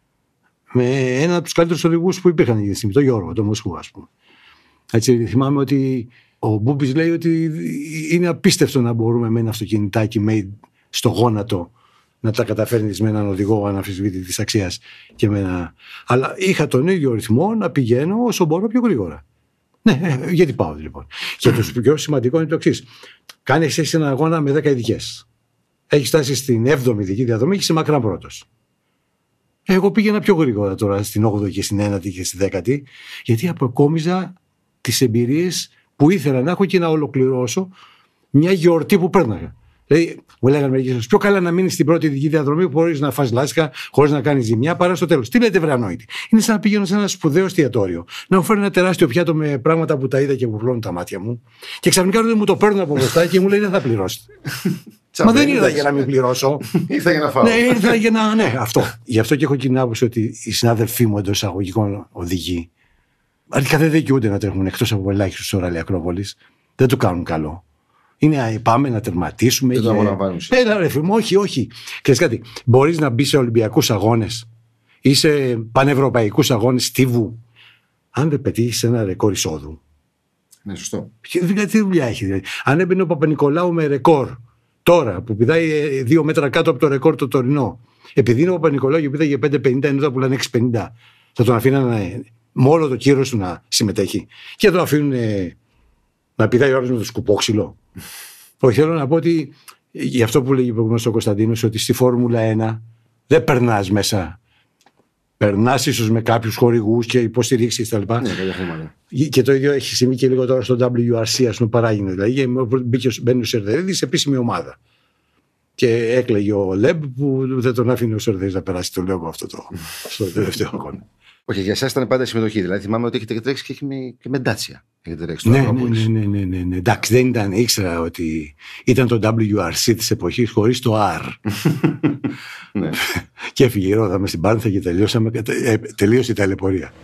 Με έναν από τους καλύτερους οδηγούς που υπήρχαν για τη στιγμή, τον Γιώργο, τον Μοσχού, ας πούμε. Έτσι, θυμάμαι ότι ο Μπούμπης λέει ότι είναι απίστευτο να μπορούμε με ένα αυτοκινητάκι made στο γόνατο να τα καταφέρνεις με έναν οδηγό αναμφισβήτητη της αξίας και με ένα. Αλλά είχα τον ίδιο ρυθμό να πηγαίνω όσο μπορώ πιο γρήγορα. Ναι, γιατί πάω λοιπόν. Και το πιο σημαντικό είναι το εξής. Κάνεις εσύ έναν αγώνα με δέκα ειδικές. Έχεις φτάσει στην έβδομη ειδική διαδρομή και είσαι μακράν πρώτος. Εγώ πήγαινα πιο γρήγορα τώρα στην όγδοη και στην ένατη και στη δέκατη, γιατί αποκόμιζα τις εμπειρίες που ήθελα να έχω και να ολοκληρώσω μια γιορτή που πέρναγα. Δηλαδή, μου λέγανε μερικοί φορές, πιο καλά να μείνει στην πρώτη ειδική διαδρομή που μπορείς να φας λάσικα, χωρίς να κάνεις ζημιά, παρά στο τέλος. Τι λέτε, βρε ανόητη. Είναι σαν να πηγαίνω σε ένα σπουδαίο εστιατόριο, να μου φέρει ένα τεράστιο πιάτο με πράγματα που τα είδα και βουρλώνουν τα μάτια μου, και ξαφνικά δεν μου το παίρνουν από μπροστά και μου λέει δεν θα πληρώσετε. Μα δεν ήρθα για να μην πληρώσω. Ήρθα για να φάω. Ναι, ήρθα για να. Ναι, αυτό. Γι' αυτό και έχω την άποψη ότι οι συνάδελφοί μου εντός εισαγωγικών οδηγοί, αρχικά δεν δικαιούνται να τρέχουν εκτός από ελάχιστους στο Ράλι Ακρόπολης. Δεν του κάνουν καλό. Είναι πάμε να τερματίσουμε. Δεν το απολαμβάνουν. Έλα ρε φίλε, όχι, όχι. Ξέρεις κάτι, μπορείς να μπεις σε Ολυμπιακούς αγώνες ή σε πανευρωπαϊκούς αγώνες στίβου, αν δεν πετύχεις ένα ρεκόρ εισόδου. Ναι, σωστό. Δηλαδή, τι δουλειά έχει. Δηλαδή. Αν έμπαινε ο Παπα-Νικολάου με ρεκόρ τώρα που πηδάει δύο μέτρα κάτω από το ρεκόρ το τωρινό, επειδή είναι ο Παπα-Νικολάου και πηδάει για πέντε πενήντα ενώ που λένε έξι πενήντα, θα τον αφήνανε με όλο το κύρος του να συμμετέχει και θα τον αφήνουν να πηδάει ο άλλος με το σκουπόξυλο. Όχι, θέλω να πω ότι γι' αυτό που λέγει προηγουμένως ο Κωνσταντίνος, ότι στη Φόρμουλα ένα δεν περνάς μέσα. Περνάς ίσως με κάποιους χορηγούς και υποστηρίξεις κτλ. Ναι, κάποια χρήματα. Και το ίδιο έχει συμβεί και λίγο τώρα στο ντάμπλιου αρ σι, ας πούμε, παράγεινε. Δηλαδή, μπαίνει ο Σερδερίδης σε επίσημη ομάδα. Και έκλαιγε ο Λεμπ που δεν τον άφηνε ο Σερδερίδης να περάσει το λόγο αυτό το, στο τελευταίο αγώνα. Όχι, για εσάς ήταν πάντα συμμετοχή. Δηλαδή, θυμάμαι ότι έχετε τρέξει και, και με Ντάτσια. Έχετε τρέξει ναι, ναι, ναι, ναι, ναι, ναι. Εντάξει, δεν ήταν, ήξερα ότι ήταν το ντάμπλιου αρ σι της εποχής χωρίς το R. Ναι. Και έφυγε η ρόδα μες στην Πάρνηθα και τελείωσαμε, ε, τελείωσε η ταλαιπωρία.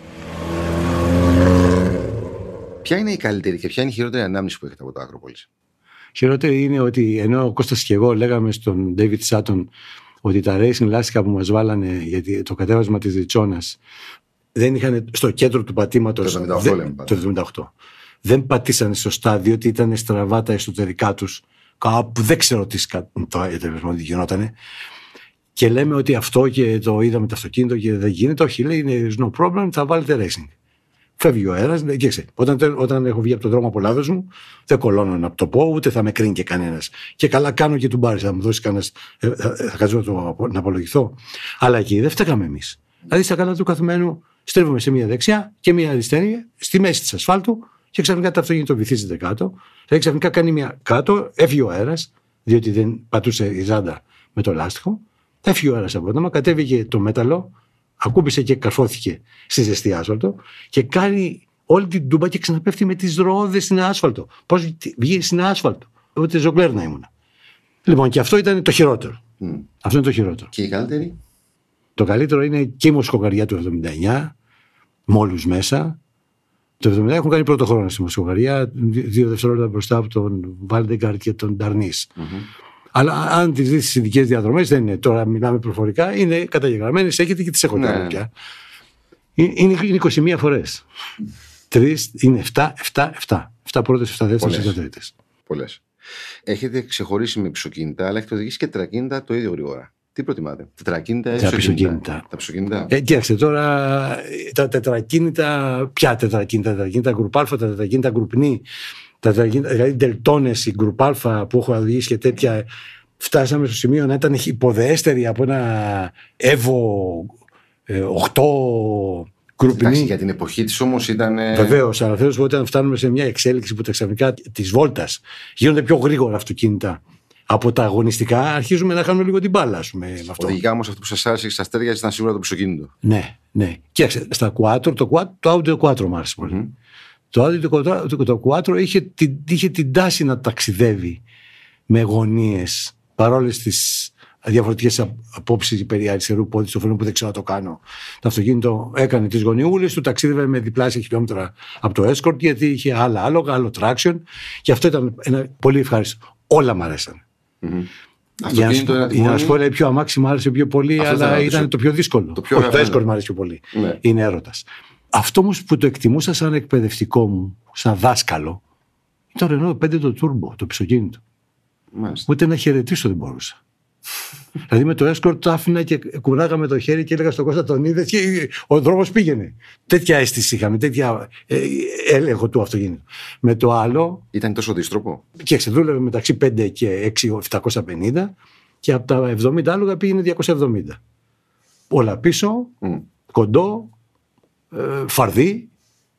Ποια είναι η καλύτερη και ποια είναι η χειρότερη ανάμνηση που έχετε από το Ακρόπολης? Χειρότερη είναι ότι ενώ ο Κώστας και εγώ λέγαμε στον David Sutton ότι τα racing λάστιχα που μας βάλανε για το κατέβασμα της Ριτσόνας δεν είχαν στο κέντρο του πατήματος το εβδομήντα οκτώ, δεν, το εβδομήντα οκτώ. Δεν πατήσανε σωστά διότι ήταν στραβά τα εσωτερικά τους, κάπου δεν ξέρω τι γινότανε. Και λέμε ότι αυτό και το είδαμε το αυτοκίνητο και δεν γίνεται. Όχι, λέει είναι no problem, θα βάλετε racing. Φεύγει ο αέρας, και όταν, όταν έχω βγει από τον δρόμο από λάθος μου, δεν κολώνω να το πω, ούτε θα με κρίνει και κανένας. Και καλά κάνω και του μπάρι, θα μου δώσει κανένας, θα, θα κάτσω να, το, να απολογηθώ. Αλλά εκεί δεν φταίχαμε εμείς. Δηλαδή στα καλά του καθημένου στρίβουμε σε μία δεξιά και μία αριστερή, στη μέση της ασφάλτου, και ξαφνικά το αυτοκίνητο βυθίζεται κάτω. Δηλαδή ξαφνικά κάνει μία κάτω, έφυγε ο αέρας, διότι δεν πατούσε η ζάντα με το λάστιχο. Έφυγε ο αέρας απότομα, κατέβηκε το μέταλλο, ακούμπησε και καρφώθηκε στη ζεστή άσφαλτο και κάνει όλη την τούμπα και ξαναπέφτει με τις ρόδες στην άσφαλτο. Πώς βγήκε στην άσφαλτο. Ούτε ζογκλέρ να ήμουν. Λοιπόν, και αυτό ήταν το χειρότερο. Mm. Αυτό είναι το χειρότερο. Και η καλύτερη? Το καλύτερο είναι και η Μοσχοβαριά του εβδομήντα εννιά, με όλους μέσα. Το εβδομήντα εννιά έχουν κάνει πρώτο χρόνο στη Μοσχοβαριά, δύο δευτερόλεπτα μπροστά από τον Βάλντεγκαρτ και τον Νταρνίς. Mm-hmm. Αλλά αν τις δεις στις ειδικές διαδρομές, δεν είναι τώρα, μιλάμε προφορικά, είναι καταγεγραμμένες, έχετε και τις έχω κάνει πια. Είναι, είναι είκοσι μία φορές. Τρεις είναι εφτά, εφτά, εφτά. εφτά πρώτες, εφτά δεύτερες, εφτά τρίτες. Πολλές. Έχετε ξεχωρίσει με πισωκίνητα, αλλά έχετε οδηγήσει και τετρακίνητα το ίδιο γρήγορα. Τι προτιμάτε, τετρακίνητα ή τα πισωκίνητα? Τα πισωκίνητα. Ε, κοίταξε τώρα, τα τετρακίνητα, ποια τετρακίνητα, τα τετρακίνητα Group Α, τα τετρακίνητα Group N, τα τετρακίνητα, δηλαδή Deltones, η Group Α που έχω οδηγήσει και τέτοια, φτάσαμε στο σημείο να ήταν υποδεέστερη από ένα Evo οκτώ Group N. Εντάξει, για την εποχή της όμως ήταν. Βεβαίως, αλλά θέλω να σου πω ότι όταν φτάνουμε σε μια εξέλιξη που τα ξαφνικά της βόλτας γίνονται πιο γρήγορα αυτοκίνητα από τα αγωνιστικά, αρχίζουμε να χάνουμε λίγο την μπάλα, ας πούμε. Με αυτό. Οδηγικά όμως αυτό που σας άρεσε και σας τέριαζε ήταν σίγουρα το πισωκίνητο. Ναι, ναι. Κοίταξε, στα Quattro, το, Quattro, το Audi Quattro μου άρεσε πολύ. Mm-hmm. Το Audi το, το Quattro είχε την, είχε την τάση να ταξιδεύει με γωνίες, παρόλες τις διαφορετικές απόψεις περί αριστερού πόδι στο φρένο που δεν ξέρω να το κάνω. Το αυτοκίνητο έκανε τις γωνιούλες του, ταξίδευε με διπλάσια χιλιόμετρα από το Escort, γιατί είχε άλλα άλογα, άλλο traction, και αυτό ήταν ένα πολύ ευχάριστο. Όλα μου αρέσαν. Mm-hmm. Για να σου πω, λέει, πιο αμάξι μου άρεσε πιο πολύ, αυτό αλλά ήταν το πιο δύσκολο. Το, πιο το Escort μου άρεσε πιο πολύ. Ναι. Είναι έρωτας. Αυτό όμως που το εκτιμούσα σαν εκπαιδευτικό μου, σαν δάσκαλο, ήταν το Renault πέντε το Turbo, το πισωκίνητο. Μάλιστα. Ούτε να χαιρετήσω δεν μπορούσα. Δηλαδή με το Escort το άφηνα και κουράγαμε το χέρι και έλεγα στον Κώστα, τον είδε και ο δρόμος πήγαινε. Τέτοια αίσθηση είχαμε, τέτοια ε, έλεγχο του αυτοκίνητου. Με το άλλο. Ήταν τόσο δίστροπο. Και ξεδούλευε μεταξύ πέντε και έξι χιλιάδες επτακόσια πενήντα και από τα εβδομήντα άλογα πήγαινε διακόσια εβδομήντα. Όλα πίσω, mm. κοντό, ε, φαρδί,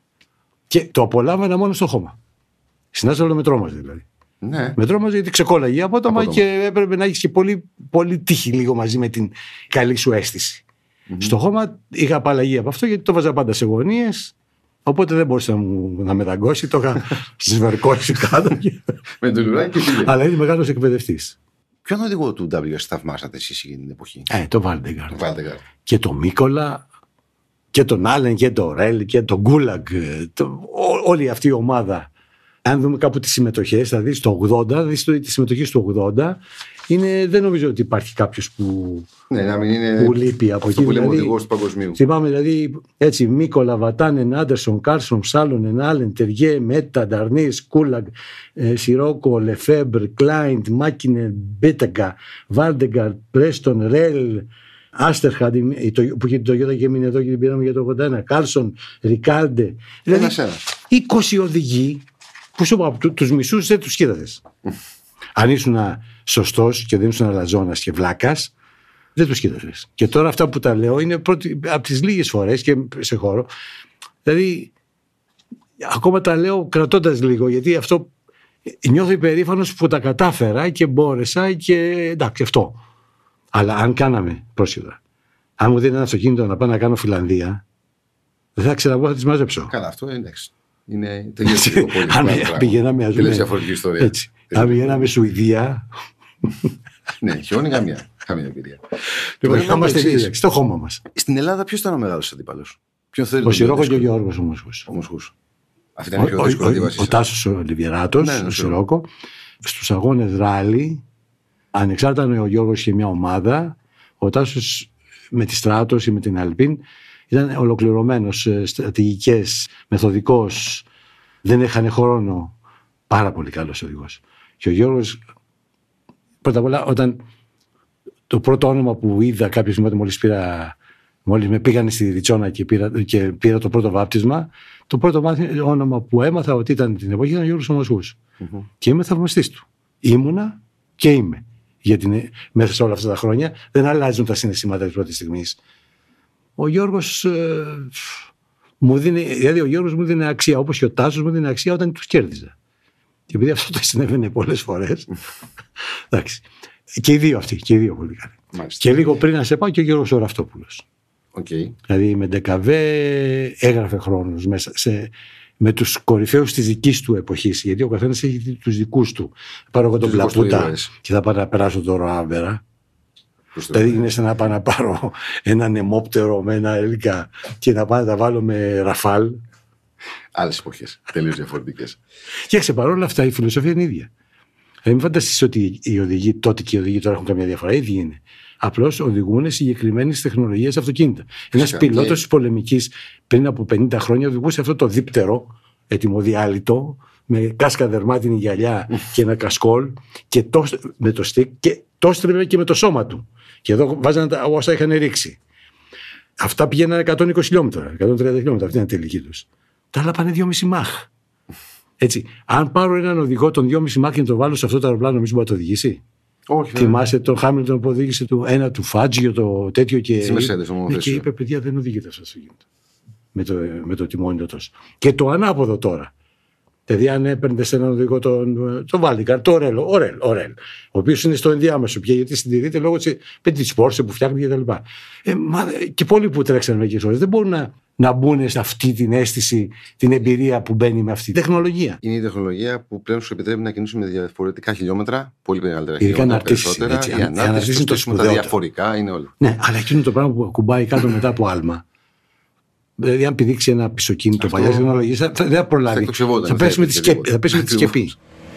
και το απολάμβανα μόνο στο χώμα. Συνάσταλο με τρόμαζε δηλαδή. Ναι. Με τρόμαζε γιατί ξεκόλαγε απότομα και έπρεπε να έχεις και πολύ, πολύ τύχη λίγο μαζί με την καλή σου αίσθηση. Mm-hmm. Στο χώμα είχα απαλλαγή από αυτό, γιατί το βάζα πάντα σε γωνίες, οπότε δεν μπορούσε να, μου, να με δαγκώσει, το είχα σβερκώσει κάτω. Με το λουράκι και πήγε. Αλλά είναι μεγάλος εκπαιδευτής. Ποιον οδηγό του ντάμπλιου ες θαυμάσατε εσείς εκείνη την εποχή? Ε, το Βάλντεγκαρντ. Και το Μίκολα και τον Άλεν και τον Ρέλ και τον Γκούλαγκ. Το, ό, όλη αυτή η ομάδα. Αν δούμε κάπου τις συμμετοχές, θα δεις το ογδόντα, δεις τη συμμετοχή στο ογδόντα, είναι, δεν νομίζω ότι υπάρχει κάποιος που, ναι, να μην είναι που λείπει από εκεί. Που λέμε δηλαδή, οδηγός του παγκοσμίου. Θυμάμαι δηλαδή έτσι, Μίκολα, Βατάνεν, Άντερσον, Κάρσον, Σάλονεν, Άλεν, Τεριέ, Μέτα, Νταρνίς, Κούλαγκ, ε, Σιρόκο, Λεφέμπρ, Κλάιντ, Μάκινεν, Μπέτεγκα, Βάλντεγκαρντ, Πρέστον, Ρέλ, Άστερχαντ, που είχε το Toyota και έμεινε εδώ και την πήραμε για το ογδόντα ένα, Κάλσον, Ρικάλντε. Δηλαδή είκοσι οδηγοί που σου είπα, τους μισούς δεν τους κοίταζες. Αν ήσουν σωστός και δεν ήσουν αλαζόνας και βλάκας, δεν τους κοίταζες. Και τώρα αυτά που τα λέω είναι πρώτη, από τις λίγες φορές και σε χώρο. Δηλαδή, ακόμα τα λέω κρατώντας λίγο, γιατί αυτό νιώθω υπερήφανος που τα κατάφερα και μπόρεσα και εντάξει, αυτό. Αλλά αν κάναμε, πρόσχετα, αν μου δίνει ένα αυτοκίνητο να πάω να κάνω Φιλανδία, δεν θα ξέρω εγώ, θα τις μαζέψω. Καλά, αυτό εντάξει. Είναι τελείως πολύ. Αν πηγαίναμε, ας πούμε, διαφορετική ιστορία. Έτσι. Αν πηγαίναμε Σουηδία. Ναι, χιόνι καμία. Καμία εμπειρία. Λοιπόν, είμαστε δίδαξοι, στο χώμα μας. Στην Ελλάδα ποιος ήταν ο μεγάλος αντίπαλος? Ο Σιρόκο και ο Γιώργος ο Μοσχούς. Αυτή ήταν η πιο δύσκολη αντίβαση. Ο Τάσος ο Λιβιεράτος, ο Σιρόκο. Στους αγώνες ράλι, ανεξάρτητα αν ο Γιώργος είχε μια ομάδα, ο Τάσος με τη Στράτος ή με την Αλπίν ήταν ολοκληρωμένος, στρατηγικές, μεθοδικός, δεν έχανε χρόνο. Πάρα πολύ καλός οδηγός. Και ο Γιώργος, πρώτα απ' όλα, όταν το πρώτο όνομα που είδα κάποια στιγμή, μόλις, πήρα, μόλις με πήγανε στη Ριτσόνα και πήρα, και πήρα το πρώτο βάπτισμα, το πρώτο όνομα που έμαθα ότι ήταν την εποχή ήταν ο Γιώργος ο Μοσχούς. Mm-hmm. Και είμαι θαυμαστής του. Ήμουνα και είμαι. Γιατί μέσα σε όλα αυτά τα χρόνια δεν αλλάζουν τα συναισθήματα της πρώτης στιγμής. Ο Γιώργος ε, μου δίνει, δηλαδή ο Γιώργος μου δίνει αξία, όπως και ο Τάσος μου δίνει αξία όταν τους κέρδιζα. Και επειδή αυτό το συνέβαινε πολλές φορές. Εντάξει. Και οι δύο αυτοί, και οι δύο πολύ καλοί. Μάλιστα. Και λίγο πριν να σε πάω και ο Γιώργος ο Ραφτόπουλος. Okay. Δηλαδή με Ντεκαβέ έγραφε χρόνος μέσα σε, με τους κορυφαίους της δικής του εποχής. Γιατί ο καθένας έχει τους δικούς του. Πάρω εγώ τον Πλαπούτα και θα πάω να περάσω το Ροάβερα. Δηλαδή είναι σαν να πάω να πάρω ένα νεμόπτερο με ένα έλικα και να πάω να τα βάλω με Ραφάλ. Άλλες εποχές, τελείως διαφορετικές. Και παρόλα αυτά η φιλοσοφία είναι ίδια. Δηλαδή μην φανταστείς ότι οι οδηγοί τότε και οι οδηγοί τώρα έχουν καμία διαφορά. Ίδιοι είναι. Απλώς οδηγούν συγκεκριμένες τεχνολογίες αυτοκίνητα. Ένας πιλότος της πολεμικής πριν από πενήντα χρόνια οδηγούσε αυτό το δίπτερο έτοιμο διάλυτο με κάσκα δερμάτινη γυαλιά και ένα κασκόλ και το, με το στικ και το στρέμε και με το σώμα του. Και εδώ βάζανε τα, όσα είχαν ρίξει. Αυτά πήγαιναν εκατόν είκοσι χιλιόμετρα, εκατόν τριάντα χιλιόμετρα, αυτή είναι η τελική τους. Τα άλλα πάνε δυόμισι μάχ. Έτσι, αν πάρω έναν οδηγό των δυόμισι μάχ και τον βάλω σε αυτό το αεροπλάνο, νομίζω μπορεί να το οδηγήσει. Όχι. Θυμάσαι τον Χάμιλτον που οδήγησε το ένα του Φάτζιο, το τέτοιο και. Στη Mercedes, ναι, και είπε: παιδιά, δεν οδηγείται αυτό το αυτοκίνητο. Με το, με το τιμόνι τόσο. Και το ανάποδο τώρα. Δηλαδή, αν έπαιρνε σε έναν οδηγό τον, τον Βάλτικαρ, το Ορέλ, Ορέλ, Ορέλ, ο οποίο είναι στο ενδιάμεσο πια, γιατί συντηρείται λόγω τη Πόρσε που φτιάχνει κτλ. Ε, και πολλοί που τρέξαν μερικές ώρες δεν μπορούν να, να μπουν σε αυτή την αίσθηση, την εμπειρία που μπαίνει με αυτή τη τεχνολογία. Είναι η τεχνολογία που πλέον σου επιτρέπει να κινήσουμε με διαφορετικά χιλιόμετρα, πολύ μεγαλύτερα ειδικά χιλιόμετρα. Περισσότερα, έτσι, η ανάρτηση, το σπουδαίο. Τα διαφορικά είναι όλα. Ναι, αλλά εκείνο το πράγμα που ακουμπάει κάτω μετά από άλμα. Δηλαδή, αν πηδήξει ένα πισωκίνητο παλιά τεχνολογία, δεν θα προλάβει. Θα, θα πέσει με τη σκεπή.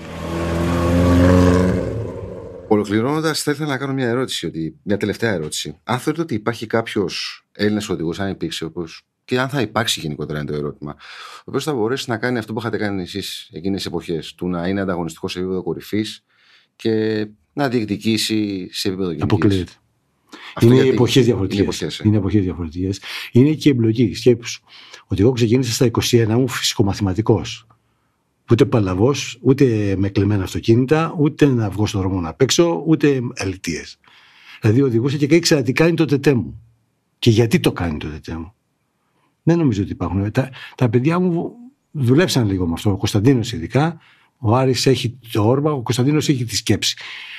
Ολοκληρώνοντας, θα ήθελα να κάνω μια ερώτηση, ότι, μια τελευταία ερώτηση. Αν θεωρείτε ότι υπάρχει κάποιος Έλληνας οδηγός, αν υπήρξε, όπως, και αν θα υπάρξει γενικότερα είναι το ερώτημα, ο οποίος θα μπορέσει να κάνει αυτό που είχατε κάνει εσείς εκείνες τις εποχές, του να είναι ανταγωνιστικός σε επίπεδο κορυφής και να διεκδικήσει σε επίπεδο γενικής. Αποκλείεται. Είναι εποχές διαφορετικές. Είναι εποχές διαφορετικές. Είναι και η εμπλοκή. Σκέψου ότι εγώ ξεκίνησα στα είκοσι ένα μου φυσικομαθηματικός. Ούτε παλαβός, ούτε με κλεμμένα αυτοκίνητα, ούτε να βγω στον δρόμο να παίξω, ούτε αλητίες. Δηλαδή οδηγούσα και ήξερα τι κάνει το τετέ μου. Και γιατί το κάνει το τετέ μου. Δεν νομίζω ότι υπάρχουν. Τα, τα παιδιά μου δουλέψαν λίγο με αυτό. Ο Κωνσταντίνος ειδικά. Ο Άρης έχει το όρμα, ο Κωνσταντίνος έχει τη σκέψη.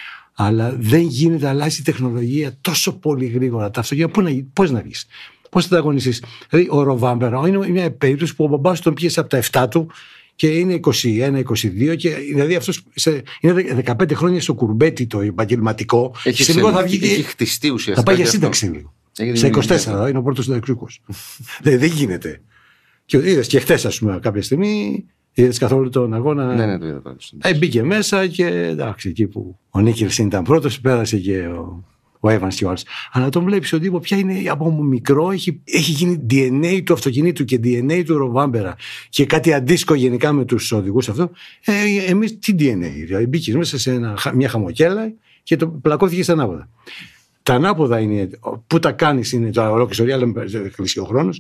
Αλλά δεν γίνεται, αλλάζει η τεχνολογία τόσο πολύ γρήγορα. Τα αυτοκίνητα, πώς να βγεις, πώς θα τα αγωνίσεις. Δηλαδή, ο Ροβάμπερα είναι μια περίπτωση που ο μπαμπάς τον πιέσε από τα εφτά του και είναι είκοσι ένα είκοσι δύο. Και, δηλαδή, αυτός σε, είναι δεκαπέντε χρόνια στο κουρμπέτι το επαγγελματικό. Έχει, σε λίγο θα βγει, έχει χτιστεί ουσιαστικά. Θα πάει για σύνταξη λίγο. Στα είκοσι τέσσερα είναι ο πρώτος συνταξιούχος. δεν, δεν γίνεται. Και είδες και χτες, ας πούμε, κάποια στιγμή. Είδες καθόλου τον αγώνα. Ναι, ναι, το είδα πάντω. Ε, μπήκε μέσα και εντάξει, εκεί που ο Νίκελσεν ήταν πρώτος, πέρασε και ο, ο Evans και ο άλλος. Αλλά τον βλέπεις ότι πια είναι από μικρό, έχει, έχει γίνει ντι εν έι του αυτοκινήτου και ντι εν έι του Ροβάμπερα και κάτι αντίστοιχο γενικά με τους οδηγούς αυτό. Ε, εμείς τι ντι εν έι, δηλαδή μπήκες μέσα σε ένα, μια χαμοκέλα και το πλακώθηκε στα ανάποδα. Τα ανάποδα είναι, που τα κάνεις είναι το ολόκληρη ιστορία, αλλά με κλείσει ο χρόνος.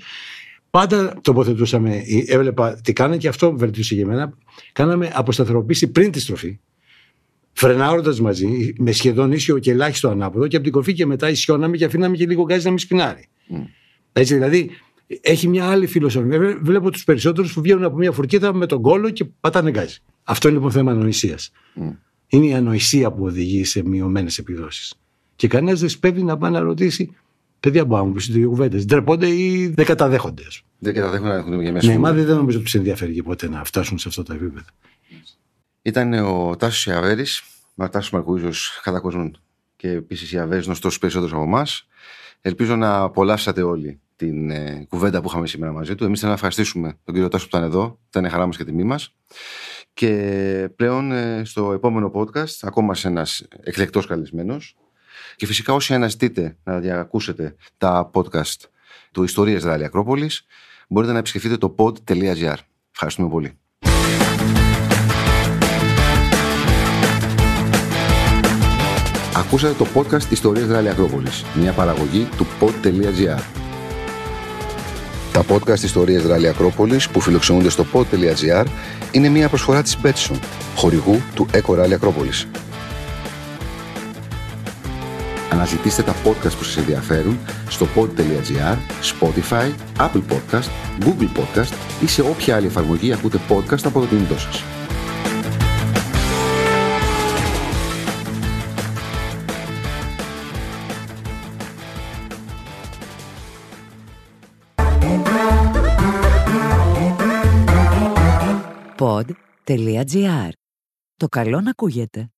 Πάντα τοποθετούσαμε, έβλεπα τι κάνανε και αυτό βελτίωσε για μένα. Κάναμε αποσταθεροποίηση πριν τη στροφή, φρενάροντας μαζί, με σχεδόν ίσιο και ελάχιστο ανάποδο, και από την κορφή και μετά ισιώναμε και αφήναμε και λίγο γκάζι να μην σπινάρει. Mm. Έτσι, δηλαδή, έχει μια άλλη φιλοσοφία. Βλέπω τους περισσότερους που βγαίνουν από μια φουρκίδα με τον κόλλο και πατάνε γκάζι. Αυτό είναι λοιπόν θέμα ανοησίας. Mm. Είναι η ανοησία που οδηγεί σε μειωμένες επιδόσεις. Και κανένας δεν σπέβει να πάει να ρωτήσει. Παιδιά που άμουν δύο κουβέντες. Ντρέπονται ή δεν καταδέχονται. Δεν καταδέχονται να έχουν για μέσα. Ναι, μα δεν νομίζω ότι τους ενδιαφέρει και ποτέ να φτάσουν σε αυτά τα επίπεδα. Ήταν ο Τάσος Ιαβέρης, ο Τάσος Μαρκούζος, κατά κόσμον, και επίσης Ιαβέρης, γνωστός περισσότερος από εμάς. Ελπίζω να απολαύσατε όλοι την ε, κουβέντα που είχαμε σήμερα μαζί του. Εμείς θέλουμε να ευχαριστήσουμε τον κύριο Τάσο που ήταν εδώ. Ήταν χαρά μας και τιμή μας. Και πλέον ε, στο επόμενο podcast, ακόμα σε ένας εκλεκτός καλεσμένος. Και φυσικά όσοι αναζητείτε να διακούσετε τα podcast του Ιστορίες Ράλι Ακρόπολης, μπορείτε να επισκεφτείτε το pod τελεία gr. Ευχαριστούμε πολύ. Ακούσατε το podcast Ιστορίες Ράλι Ακρόπολης, μια παραγωγή του pod τελεία gr. Τα podcast Ιστορίες Ράλι Ακρόπολης που φιλοξενούνται στο pod τελεία gr είναι μια προσφορά της Betson, χορηγού του Eco Rally Ακρόπολης. Αναζητήστε τα podcast που σας ενδιαφέρουν στο pod τελεία gr, Spotify, Apple Podcast, Google Podcast ή σε όποια άλλη εφαρμογή ακούτε podcast από το κινητό σας. pod τελεία gr. Το καλό να ακούγεται.